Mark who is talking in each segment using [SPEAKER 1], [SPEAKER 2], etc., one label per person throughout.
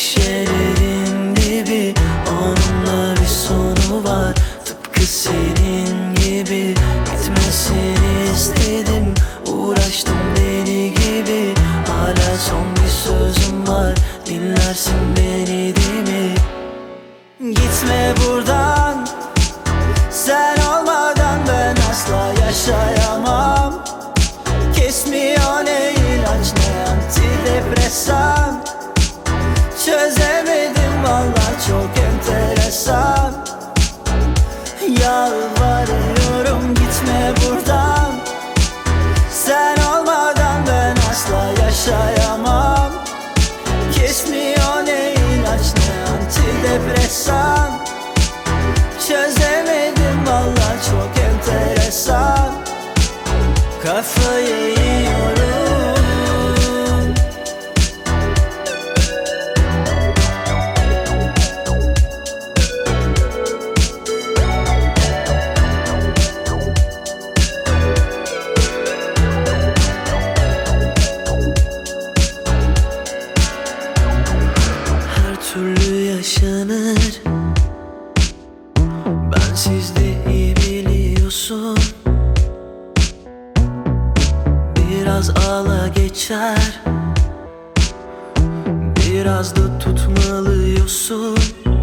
[SPEAKER 1] şişelerin dibi, onunla bir sonu var. Tıpkı senin gibi gitmesini istedim, uğraştım deli gibi. Hala son bir sözüm var, dinlersin beni değil mi? Gitme buradan, sen olmadan ben asla yaşayamam. Kesmiyor ne ilaç ne antidepresan. Çözemedim vallahi, çok enteresan. Yalvarıyorum gitme buradan, sen olmadan ben asla yaşayamam. Kesmiyor ne ilaç ne antidepresan. Çözemedim vallahi, çok enteresan. Kafayı yiyorum. Her türlü yaşanır, bensiz de iyi biliyorsun. Biraz ağla geçer, biraz da tutmalıyorsun.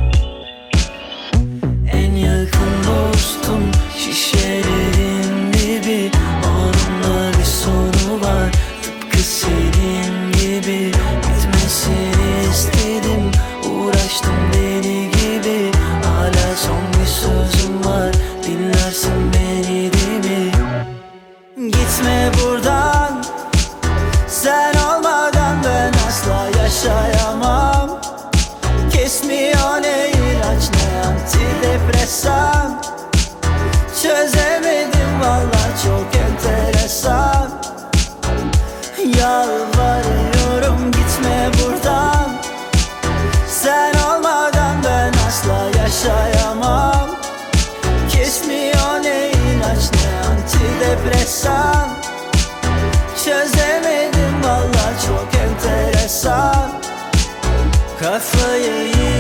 [SPEAKER 1] En yakın dostum şişelerin dibi, onunla bir sonu var. Tıpkı senin gibi gitmesini istedim, uğraştım deli gibi. Hala son bir sözüm var, dinlersin beni değil mi? Gitme buradan, sen olmadan ben asla yaşayamam. Kesmiyor ne ilaç ne antidepresan. Çözemedim vallahi, çok enteresan. Yalvarıyorum gitme buradan, sen olmadan ben asla yaşayamam. Kesmiyor ne ilaç ne antidepresan. Çözemedim vallahi, çok enteresan. Kafayı